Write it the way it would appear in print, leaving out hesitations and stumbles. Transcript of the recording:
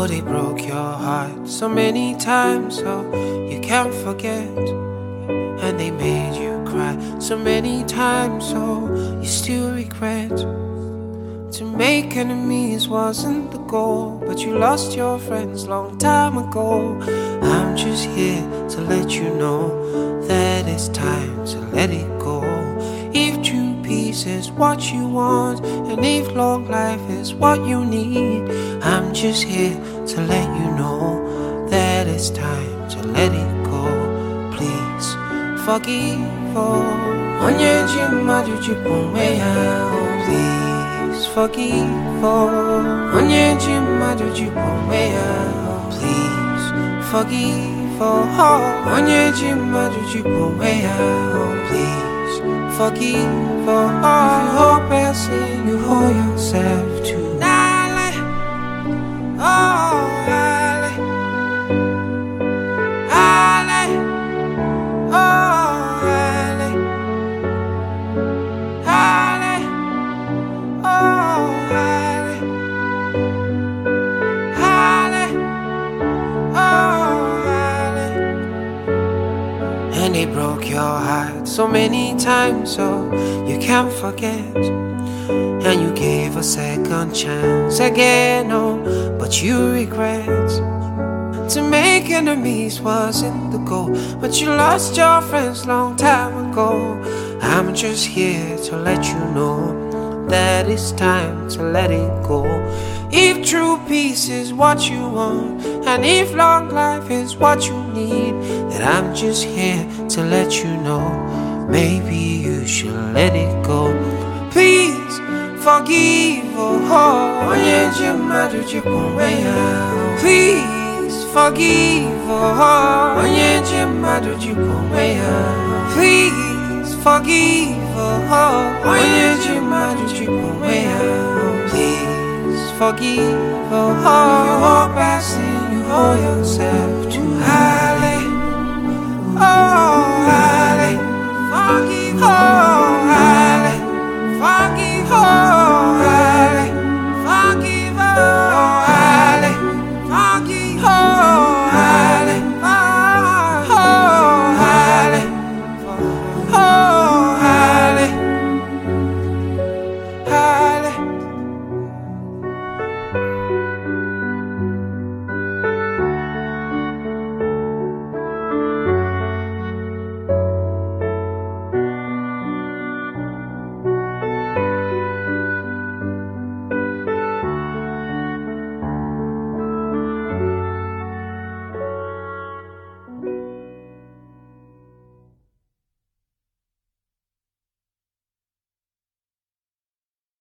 know they broke your heart so many times, so you can't forget. And they made you cry so many times, so you still regret. To make enemies wasn't the goal, but you lost your friends long time ago. I'm just here to let you know that it's time to let it go. If true peace is what you want, and if long life is what you need, I'm just here to let you know that it's time to let it go. Please forgive all. Please forgive all. Please forgive all. Please forgive all. If you hold back sin, you hold yourself to. And they broke your heart so many times, so you can't forget. And you gave a second chance again, oh, but you regret. To make enemies wasn't the goal, but you lost your friends long time ago. I'm just here to let you know that it's time to let it go. If true peace is what you want, and if long life is what you need, then I'm just here to let you know, maybe you should let it go. Please forgive all. Please forgive all. Please forgive all. Please forgive all. If you hold back sin, you hold yourself too high.